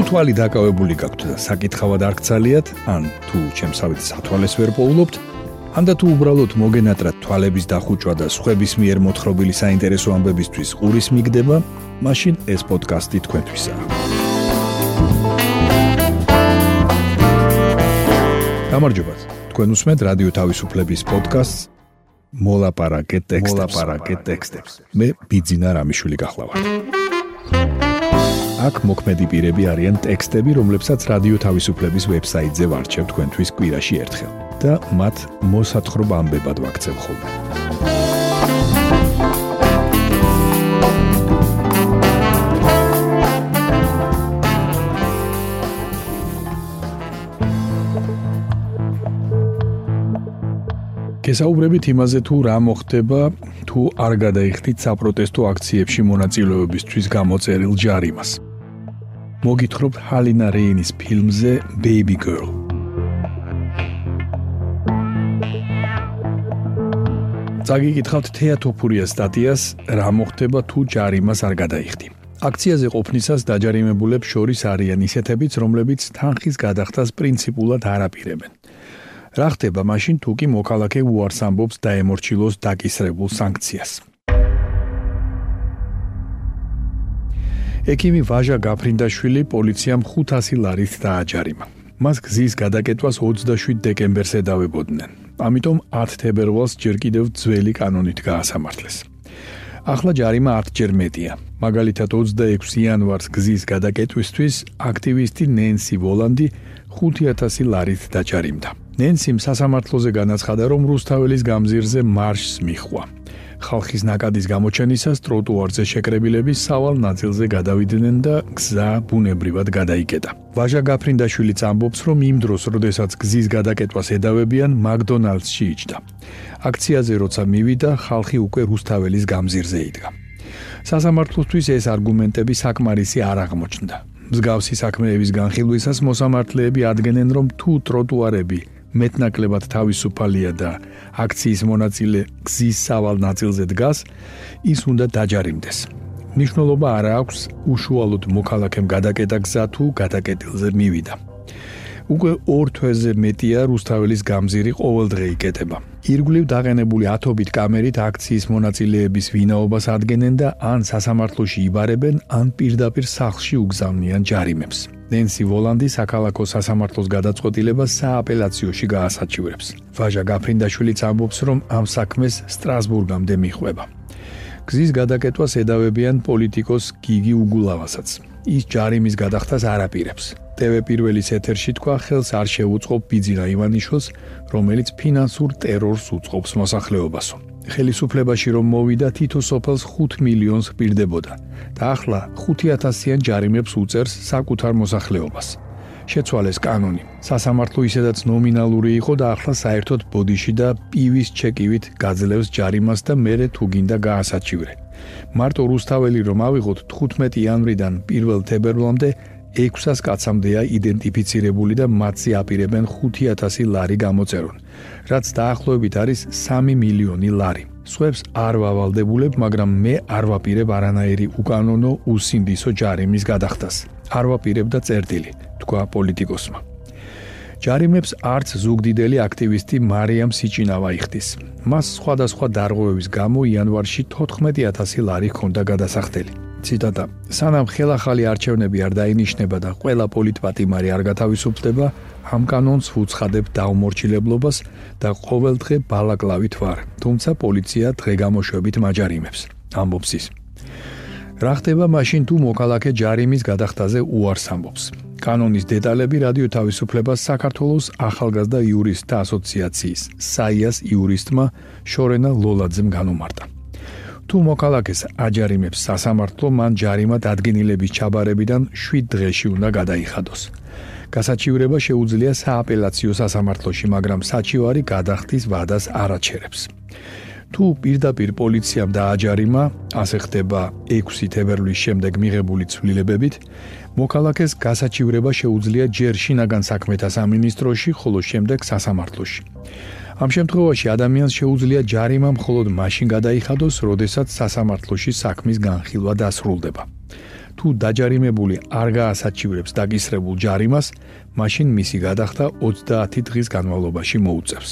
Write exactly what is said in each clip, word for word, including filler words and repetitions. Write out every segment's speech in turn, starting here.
თვალი დაკავებული გაქვთ და საკითხავად არ გცალიათ, ან თუ ჩემსავით სათვალეს ვერ პოულობთ, ან და თუ უბრალოდ მოგენატრათ თვალების დახუჭვა და სხვების მიერ მოთხრობილი საინტერესო ამბებისთვის ყურის მიგდება, მაშინ ეს პოდკასტი თქვენთვისაა. გამარჯობათ, თქვენ უსმენთ რადიო თავისუფლების პოდკასტს მოლაპარაკე ტექსტებს. მე ბიძინა რამიშვილი გახლავართ. აქ მოქმედი პირები არიან ტექსტები, რომლებსაც რადიო თავისუფლების ვებსაიტზე ვარჩევ თქვენთვის კვირაში ერთხელ და მათ მოსათხრობ ამბებად ვაქცევ ხოლმე. გესაუბრებით იმაზე, თუ რა მოხდება, თუ არ გადაიხდით საპროტესტო აქციებში მონაწილეობისთვის გამოწერილ ჯარიმას. მოგითხრობთ ჰალინა რეინის ფილმზე Baby Girl. წაგიკითხავთ თეატოფურიას სტატიას, რა მოხდება, თუ ჯარიმას არ გადაიხდი. აქციაზე ყოფნისას დაჯარიმებულებს შორის არიან ისეთებიც, რომლებიც თანხის გადახდას პრინციპულად არ აპირებენ. რა ხდება მაშინ, თუ კი მოქალაქე უარს ამბობს დაემორჩილოს დაკისრებულ სანქციას? ექიმი ვაჟა გაფრინდაშვილი პოლიციამ ხუთასი ლარით დააჯარიმა. მას გზის გადაკეტვას ოცდაშვიდ დეკემბერს ედავებოდნენ. ამიტომ ათ თებერვალს ჯერ კიდევ ძველი კანონით გაასამართლეს. ახლა ჯარიმა ათჯერ მეტია. მაგალითად ოცდაექვსი იანვარს გზის გადაკეტვისთვის აქტივისტი ნენსი ვოლანდი ხუთი ათასი ლარით დაჯარიმდა. ნენსიმ სასამართლოზე განაცხადა, რომ რუსთაველის გამზირზე მარშს მიჰყვა. ხალხის ნაკადის გამოჩენისას ტროტუარზე შეკრებილები სავალ ნაწილზე გადავიდნენ და გზა ბუნებრივად გადაიკეტა. ვაჟა გაფრინდაშვილიც ამბობს, რომ იმ დროს, როდესაც გზის გადაკეტვას ედავებიან, მაკდონალდსში იჯდა. აქციაზე როცა მივიდა, ხალხი უკვე რუსთაველის გამზირზე იდგა. სასამართლოსთვის ეს არგუმენტები საკმარისი არ აღმოჩნდა. მსგავსი საქმეების განხილვისას მოსამართლეები ადგენენ, რომ თუ ტროტუარები მეტნაკლებად თავისუფალია და აქციის მონაწილე გზის სავალ ნაწილზე დგას, ის უნდა დაჯარიმდეს. მნიშვნელობა არ აქვს უშუალოდ მოქალაქემ გადაკეტა გზა თუ გადაკეტილზე მივიდა. უკვე ორ თვეზე მეტია რუსთაველის გამზირი ყოველდღე იკეტება. ირგვლივ დაყენებული ათობით კამერით აქციის მონაწილეების ვინაობას ადგენენ და ან სასამართლოში იბარებენ, ან პირდაპირ სახლში უგზავნიან ჯარიმებს. ნენსი ვოლანდი საქალაქო სასამართლოს გადაწყვეტილებას სააპელაციოში გაასაჩივრებს. ვაჟა გაფრინდაშვილიც ამბობს, რომ ამ საქმეს სტრასბურგამდე მიჰყვება. გზის გადაკეტვას ედავებიან პოლიტიკოს გიგი უგულავასაც. ის ჯარიმის გადახდას არ აპირებს. ტევ პირველის ეთერში თქვა, ხელს არ შეუწყობ ბიძინა ივანიშვილს, რომელიც ფინანსურ ტერორს უწყობს მოსახლეობასო. ხელისუფლებაში რომ მოვიდა, თითო სოფელს ხუთ მილიონს ჰპირდებოდა და ახლა ხუთი ათასიან ჯარიმებს უწერს საკუთარ მოსახლეობას. შეცვალეს კანონი. სასამართლო ისედაც ნომინალური იყო და ახლა საერთოდ ბოდიში და პივის ჩეკივით გაძლევს ჯარიმას და მერე თუ გინდა გაასაჩივრე. მარტო რუსთაველი რომ ავიღოთ თხუთმეტი იანვრიდან პირველ თებერვალამდე ექვსას კაცამდეა იდენტიფიცირებული და მათზე აპირებენ ხუთი ათასი ლარი გამოწერონ, რაც დაახლოებით არის სამი მილიონი ლარი. სხვებს არ ვავალდებულებ, მაგრამ მე არ ვაპირებ არანაირი უკანონო უსინდისო ჯარიმის გადახდას. არ ვაპირებ და წერტილი, თქვა პოლიტიკოსმა. ჯარიმებს არც ზუგდიდელი აქტივისტი მარიამ სიჭინავა იხდის. მას სხვადასხვა დარღვევების გამო იანვარში თოთხმეტი ათასი ლარი ჰქონდა გადასახდელი. ციტატა: სანამ ხელახალი არჩევნები არ დაინიშნება და ყველა პოლიტპატიმარი არ გათავისუფლდება, ამ კანონს ვუცხადებ დაუმორჩილებლობას და ყოველდღე ბალაკლავით ვარ, თუმცა პოლიცია დღე-გამოშვებით მაჯარიმებს, ამბობს ის. რა ხდება მაშინ, თუ მოქალაქე ჯარიმის გადახდაზე უარს ამბობს? კანონის დეტალები რადიო თავისუფლებას საქართველოს ახალგაზრდა იურისტთა ასოციაციის საიას იურისტმა შორენა ლოლაძემ განუმარტა. თუ მოქალაქეს აჯარიმებს სასამართლო, მან ჯარიმა დადგენილების ჩაბარებიდან შვიდ დღეში უნდა გადაიხადოს. გასაჩივრება შეუძლია სააპელაციო სასამართლოში, მაგრამ საჩივარი გადახდის ვადას არ აჩერებს. თუ პირდაპირ პოლიციამ დააჯარიმა, ასე ხდება ექვსი თებერვლის შემდეგ მიღებული ცვლილებებით, მოქალაქეს გასაჩივრება შეუძლია ჯერ შინაგან საქმეთა სამინისტროში, ხოლო შემდეგ სასამართლოში. ამ შემთხვევაში ადამიანს შეუძლია ჯარიმა მხოლოდ მაშინ გადაიხადოს, როდესაც სასამართლოში საქმის განხილვა დასრულდება. თუ დაჯარიმებული არ გაასაჩივრებს დაკისრებულ ჯარიმას, მაშინ მისი გადახდა ოცდაათი დღის განმავლობაში მოუწევს.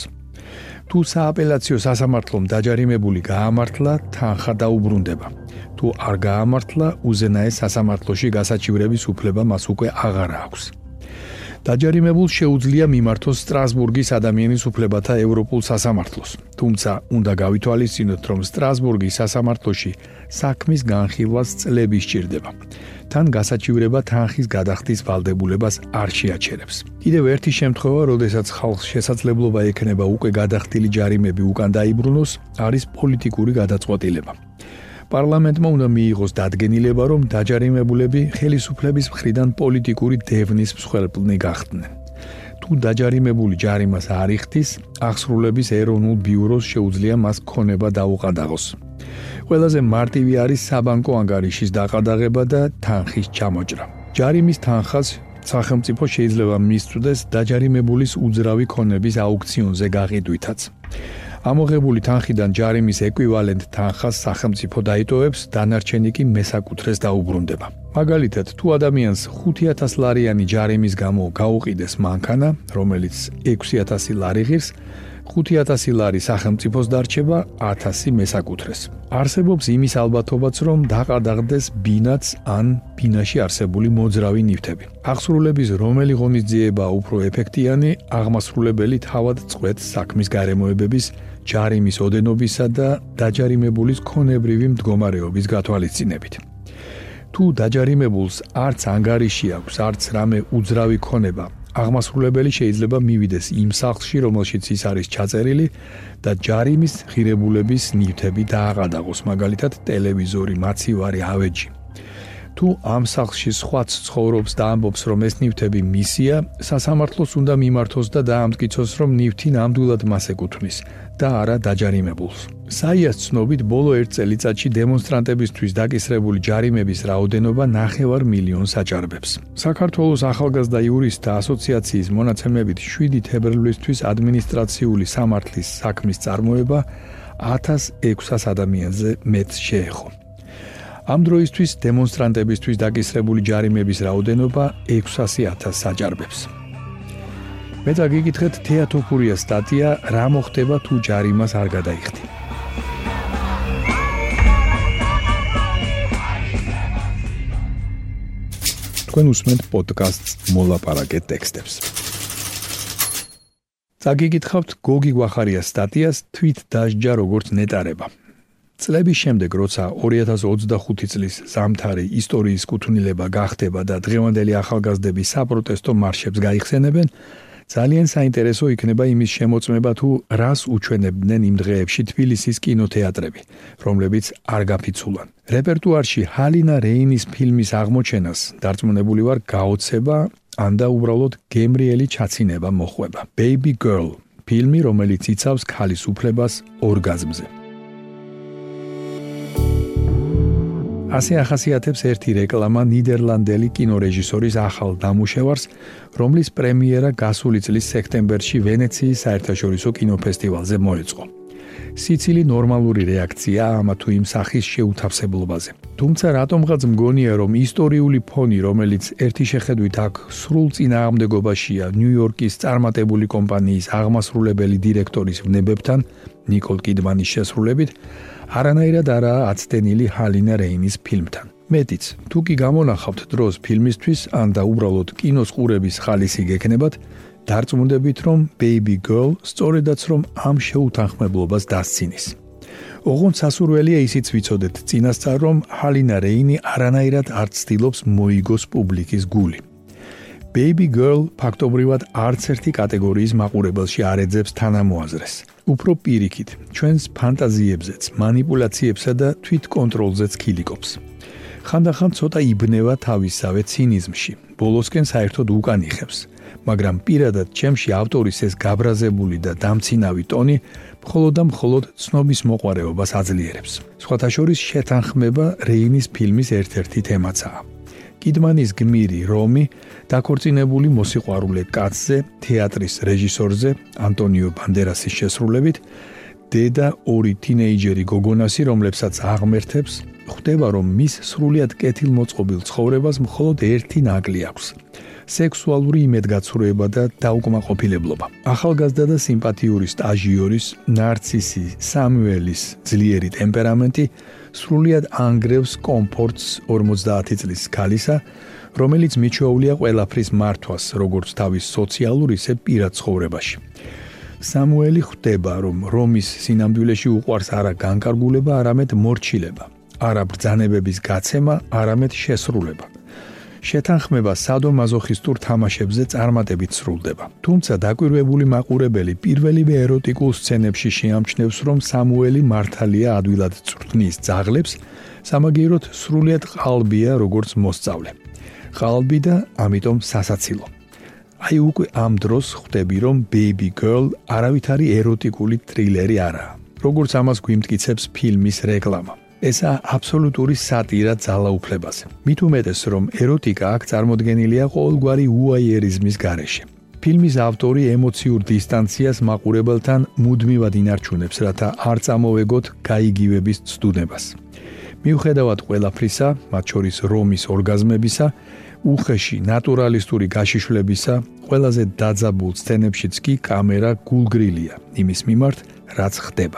თუ სააპელაციო სასამართლომ დაჯარიმებული გაამართლა, თანხა დაუბრუნდება. თუ არ გაამართლა, უზენაეს სასამართლოში გასაჩივრების უფლება მას უკვე აღარ აქვს. დაჯარიმებულს შეუძლია მიმართოს სტრასბურგის ადამიანის უფლებათა ევროპულ სასამართლოს. თუმცა უნდა გავითვალისწინოთ, რომ სტრასბურგის სასამართლოში საქმის განხილვას წლები სჭირდება. თან გასაჩივრება თანხის გადახდის ვალდებულებას არ შეაჩერებს. კიდევ ერთი შემთხვევა, როდესაც ხალხს შესაძლებლობა ექნება უკვე გადახდილი ჯარიმები უკან დაიბრუნოს, არის პოლიტიკური გადაწყვეტილება. პარლამენტმა უნდა მიიღოს დადგენილება, რომ დაჯარიმებულები ხელისუფლების მხრიდან პოლიტიკური დევნის მსხვერპლნი გახდნენ. თუ დაჯარიმებული ჯარიმას არ იხდის, აღსრულების ეროვნულ ბიუროს შეუძლია მას ქონება დაუყადაღოს. ყველაზე მარტივი არის საბანკო ანგარიშის დაყადაღება და თანხის ჩამოჭრა. ჯარიმის თანხას სახელმწიფო შეიძლება მისწვდეს დაჯარიმებულის უძრავი ქონების აუქციონზე გაყიდვითაც. ამოღებული თანხიდან ჯარიმის ეკვივალენტ თანხას სახელმწიფო დაიტოვებს, დანარჩენი კი მესაკუთრეს დაუბრუნდება. მაგალითად, თუ ადამიანს ხუთი ათასი ლარიანი ჯარიმის გამო გაუყიდეს მანქანა, რომელიც ექვსი ათასი ლარი ღირს, ხუთი ათასი ლარი სახელმწიფოს დარჩება, ათასი მესაკუთრეს. არსებობს იმის ალბათობაც, რომ დაყადაღდეს ბინაც ან ბინაში არსებული მოძრავი ნივთები. აღსრულების რომელი ღონისძიება უფრო ეფექტიანი, აღმასრულებელი თავად წყვეტს საქმის გარემოებების, ჯარიმის ოდენობისა და დაჯარიმებულის ქონებრივი მდგომარეობის გათვალისწინებით. თუ დაჯარიმებულს არც ანგარიში აქვს, არც რამე უძრავი ქონება, აღმასრულებელი შეიძლება მივიდეს იმ სახლში, რომელშიც ის არის ჩაწერილი და ჯარიმის ღირებულების ნივთები დააყადაღოს, მაგალითად ტელევიზორი, მაცივარი, ავეჯი. თუ ამ სახლში სხვაც ცხოვრობს და ამბობს, რომ ეს ნივთები მისია, სასამართლოს უნდა მიმართოს და დაამტკიცოს, რომ ნივთი ნამდვილად მას ეკუთვნის და არა დაჯარიმებულს. საიას ცნობით, ბოლო ერთ წელიწადში დემონსტრანტებისთვის დაკისრებული ჯარიმების რაოდენობა ნახევარ მილიონს აჭარბებს. საქართველოს ახალგაზრდა იურისტთა ასოციაციის მონაცემებით შვიდი თებერვლისთვის ადმინისტრაციული სამართლის საქმის წარმოება ათას ექვსას ადამიანზე მეტს შეეხო. ამ დროისთვის დემონსტრანტებისთვის დაკისრებული ჯარიმების რაოდენობა ექვსასი ათასს აჭარბებს. მეც გიგითხეთ თეატოფურიას სტატია რა მოხდება თუ ჯარიმას არ გადაიხდი. თქვენ უსმენთ პოდკასტს მოლაპარაკე ტექსტებს. წაგიგითხავთ გოგი გვახარიას სტატიას თვით დასჯა როგორც ნეტარება. წლების შემდეგ, როცა ორი ათას ოცდახუთი წლის ზამთარი ისტორიის კუთვნილება გახდება და დღევანდელი ახალგაზრდები საპროტესტო მარშებს გაიხსენებენ, ძალიან საინტერესო იქნება იმის შემოწმება, თუ რას უჩვენებდნენ იმ დღეებში თბილისის კინოთეატრები, რომლებიც არ გაფიცულან. რეპერტუარში ჰალინა რეინის ფილმის აღმოჩენას დარწმუნებული ვარ გაოცება, ან და უბრალოდ გემრიელი ჩაცინება მოხვება. Baby Girl, ფილმი, რომელიც იცავს ქალის უფლებას ორგაზმზე. ასე ახასიათებს ერთი რეკლამა ნიდერლანდელი კინორეჟისორის ახალ დამუშევარს, რომლის პრემიერა გასული წლის სექტემბერში ვენეციის საერთაშორისო კინოფესტივალზე მოეწყო. სიცილი ნორმალური რეაქცია ამა თუ იმ სახის შეუთავსებლობაზე. თუმცა რატომღაც მგონია, რომ ისტორიული ფონი, რომელიც ერთი შეხედვით აქ სრულ წინააღმდეგობაშია ნიუ-იორკის წარმატებული კომპანიის აღმასრულებელი დირექტორის ვნებებთან, ნიკოლ კიდმანის შესრულებით, არანაირად არაა აცდენილი ჰალინა რეინის ფილმთან. მეტიც, თუ კი გამონახავთ დროს ფილმისთვის, ან და უბრალოდ კინოს ყურების ხალისი გექნებათ, დარწმუნდებით, რომ Baby Girl სწორედაც რომ ამ შეუთანხმებლობას დასცინის. ოღონდ სასურველია ისიც ვიცოდეთ წინასწარ, რომ ჰალინა რეინი არანაირად არ ცდილობს მოიგოს პუბლიკის გული. Baby Girl ფაქტობრივად არც ერთი კატეგორიის მაყურებელში არ ეძებს თანამოაზრეს. უფრო პირიქით, ჩვენს ფანტაზიებზეც, манипуляციებსა და თვითკონტროლზეც ქილიკობს. ხანდახან ცოტა იბნევა თავისსავე ცინიზმში, ბოლოსკენ საერთოდ უკან იხევს, მაგრამ პირადად ჩემში ავტორის ეს გაბრაზებული და დამცინავი ტონი მხოლოდ და მხოლოდ ცნობის მოყვარეობას აძლიერებს. სხვათა შორის შეთანხმება რეინის ფილმის ერთ-ერთი თემაცაა. კიდმანის გმირი რომი დაქორწინებული მოსიყვარულე კაცზე, თეატრის რეჟისორზე, ანტონიო ბანდერასის შესრულებით, დედა ორი თინეიჯერი გოგონასი, რომლებსაც აღმერთებს, ხვდება, რომ მის სრულიად კეთილმოწყობილ ცხოვრებას მხოლოდ ერთი ნაკლი აქვს. სექსუალური იმედგაცრუება და დაუკმაყოფილებლობა. ახალგაზრდა და სიმპათიური სტაჟიორის, ნარცისი სამუელის ძლიერი ტემპერამენტი სრულიად ანგრევს კომფორტს ორმოცდაათი წლის ქალისა, რომელიც მიჩვეულია ყველაფრის მართვას, როგორც თავის სოციალურ, ისე პირად ცხოვრებაში. სამუელი ხვდება, რომ რომის სინამდვილეში უყვარს არა განკარგულება, არამედ მორჩილება, არა ბრძანებების გაცემა, არამედ შესრულება. შეთანხმება სადომაზოხისტურ თამაშებზე წარმატებით სრულდება. თუმცა დაკვირვებული მაყურებელი პირველივე ეროტიკულ სცენებში შეამჩნევს, რომ სამუელი მართალია ადვილად წვრთნის ძაღლებს, სამაგიეროდ სრულიად ყალბია როგორც მოსწავლე. ყალბი და ამიტომ სასაცილო. აი უკვე ამ დროს ხვდები, რომ Baby Girl არავითარი ეროტიკული ტრილერი არაა. როგორც ამას გვიმტკიცებს ფილმის რეკლამა. ესაა აბსოლუტური სატირა ძალაუფლებაზე. მით უმეტეს, რომ ეროტიკა აქ წარმოდგენილია ყოველგვარი უაიერიზმის გარეშე. ფილმის ავტორი ემოციურ დისტანციას მაყურებელთან მუდმივად ინარჩუნებს, რათა არ წამოვეგოთ გაიგივების ცდუნებას. მიუხედავად ყველაფრისა, მათ შორის რომის ორგაზმებისა, უხეში ნატურალისტური გაშიშვლებისა, ყველაზე დაძაბულ სცენებშიც კი კამერა გულგრილია იმის მიმართ, რაც ხდება.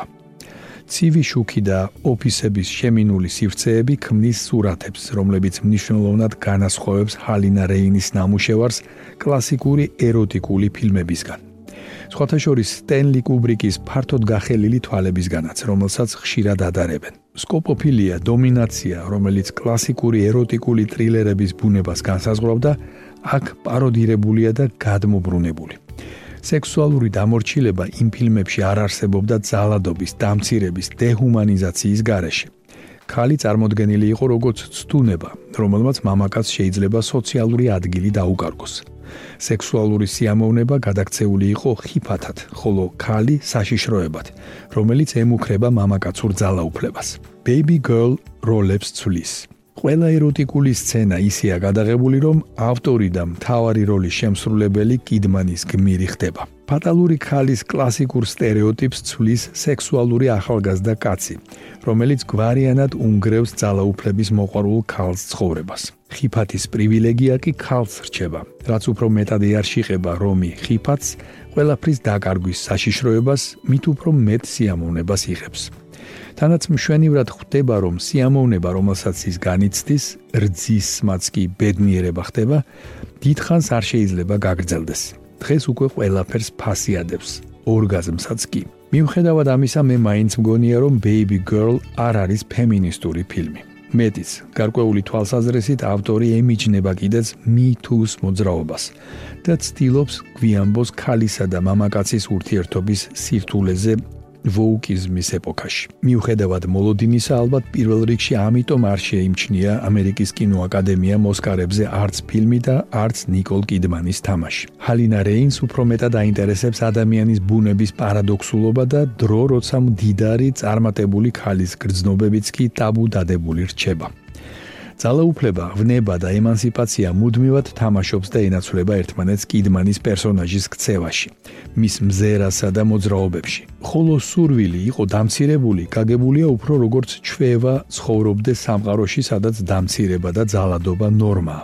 ცივი შუქი და ოფისების შემინული სივრცეები ქმნის სურათებს, რომლებიც მნიშვნელოვნად განასხვავებს ჰალინა რეინის ნამუშევარს კლასიკური ეროტიკული ფილმებისგან. სხვათა შორის სტენლი კუბრიკის ფართოდ გახელილი თვალებისგანაც, რომელსაც ხშირად ადარებენ. სკოპოფილია, დომინაცია, რომელიც კლასიკური ეროტიკული ტრილერების ბუნებას განსაზღვრავდა, აქ პაროდირებულია და გადმობრუნებული. სექსუალური დამორჩილება იმ ფილმებში არ არსებობდა ძალადობის, დამცირების, დეჰუმანიზაციის გარეშე. ქალი წარმოდგენილი იყო როგორც ცდუნება, რომელმაც მამაკაცს შეიძლება სოციალური ადგილი დაუკარგოს. სექსუალური სიამოვნება გადაქცეული იყო ხიფათად, ხოლო ქალი საშიშროებად, რომელიც ემუქრება მამაკაცურ ძალაუფლებას. Baby Girl როლებს ცვლის. ყველა ეროტიკული სცენა ისეა გადაღებული, რომ ავტორი და მთავარი როლის შემსრულებელი კიდმანის გმირი ხდება. ფატალური ქალის კლასიკურ სტერეოტიპს ცვლის სექსუალური ახალგაზრდა კაცი, რომელიც გვარიანად უნგრევს ძალაუფლების მოყვარულ ქალს ცხოვრებას. ხიფათის პრივილეგია კი ქალს რჩება, რაც უფრო მეტად ეარშიყება რომი ხიფათს, ყველაფრის დაკარგვის საშიშროებას, მით უფრო მეტ სიამოვნებას იღებს. თანაც მშვენივრად ხვდება, რომ სიამოვნება, რომელსაც ის განიცდის, რძისმაც კი ბედნიერება ხდება, დიდხანს არ შეიძლება გაგრძელდეს. დღეს უკვე ყველაფერს ფასიადებს, ორგაზმსაც კი. მიუხედავად ამისა, მე მაინც მგონია, რომ Baby Girl არ არის ფემინისტური ფილმი. მეტიც, გარკვეული თვალსაზრისით ავტორი ემიჯნება კიდეც Me Too-ს მოძრაობას და ცდილობს გვიანბოს ქალისა და მამაკაცის ურთიერთობის სირთულეზე ვოუკიზმის ეპოქაში. მიუხედავად მოლოდინისა, ალბათ პირველ რიგში ამიტომ არ შეიმჩნია ამერიკის კინოაკადემიამ ოსკარებზე არც ფილმი და არც ნიკოლ კიდმანის თამაში. ჰალინა რეინს უფრო მეტად აინტერესებს ადამიანის ბუნების პარადოქსულობა და დრო, როცა მდიდარი წარმატებული ქალის გრძნობებიც კი ტაბუ დადებული რჩება. ძალაუფლება, ვნება და ემანსიპაცია მუდმივად თამაშობს და ენაცვლება ერთმანეთს კიდმანის პერსონაჟის ქცევაში, მის მზერასა და მოძრაობებში. ხოლო სურვილი იყო დამცირებული, გაგებულია უფრო როგორც ჩვევა ცხოვრობდეს სამყაროში, სადაც დამცირება და ძალადობა ნორმაა.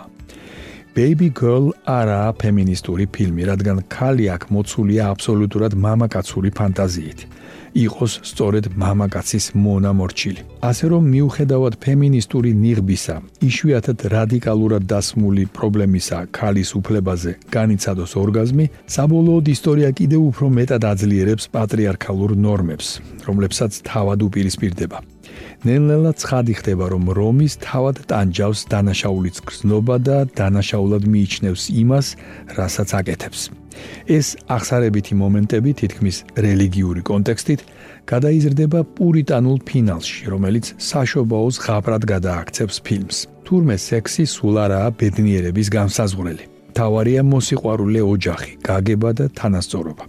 Baby Girl არაა ფემინისტური ფილმი, რადგან ქალი აქ მოცულია აბსოლუტურად მამაკაცური ფანტაზიით. იყოს სწორედ მამაკაცის მონამორჩილი. ასე რომ მიუხედავად ფემინისტური ნიღბისა, იშვიათად რადიკალურად დასმული პრობლემისა ქალის უფლებაზე განიცადოს ორგაზმი, საბოლოოდ ისტორია კიდევ უფრო მეტად აძლიერებს პატრიარქალურ ნორმებს, რომლებსაც თავად უპირისპირდება. ნელ-ნელა ცხადი ხდება, რომ რომის თავად ტანჯავს დანაშაულის გრძნობა და დანაშაულად მიიჩნევს იმას, რასაც აკეთებს. ეს აღსარებითი მომენტები თითქმის რელიგიური კონტექსტით გადაიზრდება პურიტანულ ფინალში, რომელიც საშობაოს ღაბრად გადააქცევს ფილმს. თურმე სექსი სულ არაა ბედნიერების განსაზღვრელი. თავარია მოსიყვარულე ოჯახი, გაგება და თანასწორობა.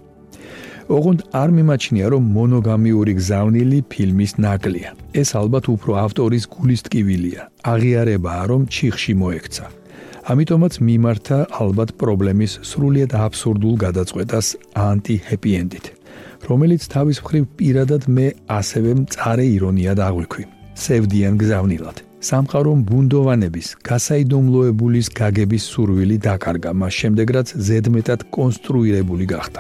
ოღონდ არ მიმაჩნია, რომ მონოგამიური გზავნილი ფილმის ნაკლია. ეს ალბათ უფრო ავტორის გულის ტკივილია. აღიარებაა, რომ ჩიხში მოექცა. ამიტომაც მიმართა ალბათ პრობლემის სრულიად აბსურდულ გადაწყვეტას ანტი-ჰეპი ენდით. რომელიც თავის მხრივ პირადად მე ასევე მწარე ირონიად აღვიქვი. სევდიან გზავნილად. სამყარომ ბუნდოვანების, გასაიდუმლოებულის გაგების სურვილი დაკარგა, მას შემდეგ რაც ზედმეტად კონსტრუირებული გახდა.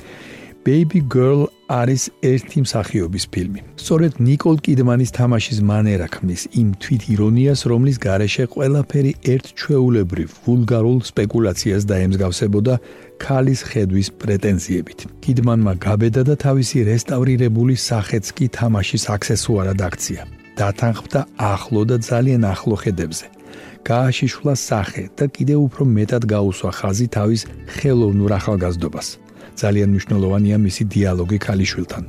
Baby Girl არის ერთი მსახიობის ფილმი. სწორედ ნიკოლ კიდმანის თამაშის მანერა ქმნის იმ თვით ირონიას, რომლის გარეშე ყველაფერი ერთჩვეულებრივ ვულგარულ სპეკულაციას დაემსგავსებოდა ქალის ხედვის პრეტენზიებით. კიდმანმა გაბედა და თავისი რესტავრირებული სახეც კი თამაშის აქსესუარად აქცია. დათანხმდა ახლო და ძალიან ახლო ხედებზე. გააშიშვლა სახე და კიდევ უფრო მეტად გაუსვა ხაზი თავის ხელოვნურ ახალგაზრდობას. ძალიან მნიშვნელოვანია მისი დიალოგი ქალიშვილთან.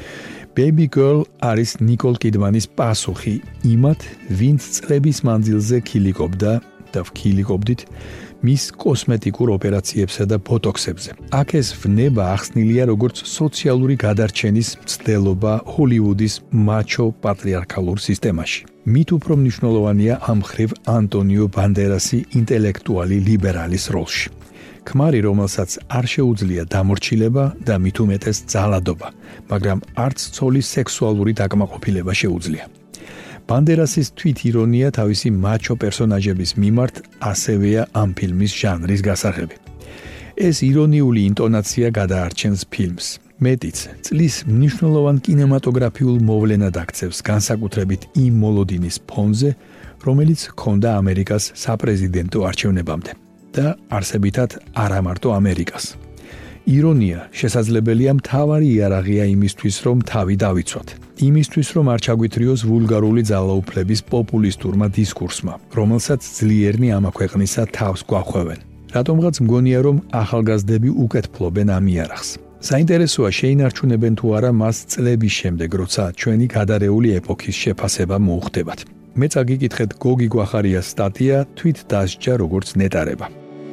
Baby Girl არის ნიკოლ კიდმანის პასუხი იმათ, ვინც წლების მანძილზე ქილიკობდა და ვქილიკობდით მის კოსმეტიკურ ოპერაციებსა და ბოტოქსებზე. აქ ეს ვნება ახსნილია როგორც სოციალური გადარჩენის მცდელობა ჰოლივუდის მაჩო პატრიარქალურ სისტემაში. მით უფრო მნიშვნელოვანია ამ მხრივ ანტონიო ბანდერასი ინტელექტუალი ლიბერალის როლში. ქმარი, რომელსაც არ შეუძლია დამორჩილება და მით უმეტეს ძალადობა, მაგრამ არც ცოლის სექსუალური დაკმაყოფილება შეუძლია. ბანდერასის თვითირონია თავისი მაჩო პერსონაჟების მიმართ ასევეა ამ ფილმის ჟანრის გასაღები. ეს ირონიული ინტონაცია გადაარჩენს ფილმს. მეტიც, წლის მნიშვნელოვან კინემატოგრაფიულ მოვლენად აქცევს განსაკუთრებით იმ მოლოდინის ფონზე, რომელიც ჰქონდა ამერიკას საპრეზიდენტო არჩევნებამდე და არსებითად არა მარტო ამერიკას. ირონია შესაძლებელია მთავარი იარაღია იმისთვის, რომ თავი დავიცვათ. იმისთვის, რომ არ ჩაგვითრიოს ვულგარული ძალაუფლების პოპულისტურმა დისკურსმა, რომელსაც ძლიერნი ამა ქვეყნისა თავს გვახვევენ. რატომღაც მგონია, რომ ახალგაზრდები უკეთფლობენ ამ იარაღს. საინტერესოა შეინარჩუნებენ თუ არა მას წლების შემდეგ, როცა ჩვენი გადარეული ეპოქის შეფასება მოუხდებათ. მე წაგიკითხეთ გოგი გვახარიას სტატია თვით დასჯა როგორც ნეტარება.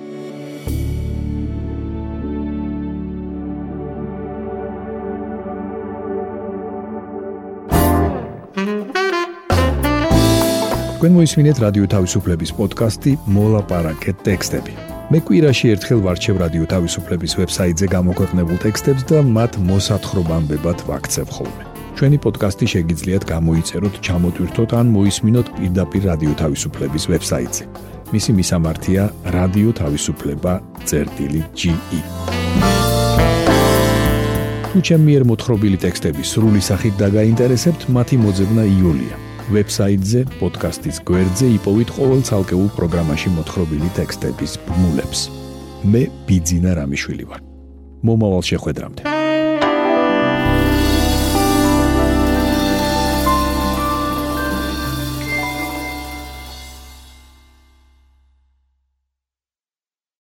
თქვენ მოისმინეთ რადიო თავისუფლების პოდკასტი მოლაპარაკეთ ტექსტები. მე კვირაში ერთხელ ვარჩევ რადიო თავისუფლების ვებსაიტზე გამოქვეყნებულ ტექსტებს და მათ მოსათხრობამდებად ვაქცევ ხოლმე. ჩვენი პოდკასტი შეგიძლიათ გამოიწეროთ, ჩამოტვირთოთ ან მოისმინოთ პირდაპირ რადიო თავისუფლების ვებსაიტზე. მისი მისამართია რადიო თავისუფლება წერტილი ჯი ი. თუ ჩემი მიერ მოთხრობილი ტექსტები სრული სახით დაგაინტერესებთ, მათი მოძებნა იოლია. ვებსაიტზე, პოდკასტის გვერდზე იპოვით ყოველ ცალკეულ პროგრამაში მოთხრობილი ტექსტების ბმულებს. მე ბიძინა რამიშვილი ვარ. მომავალ შეხვედრამდე.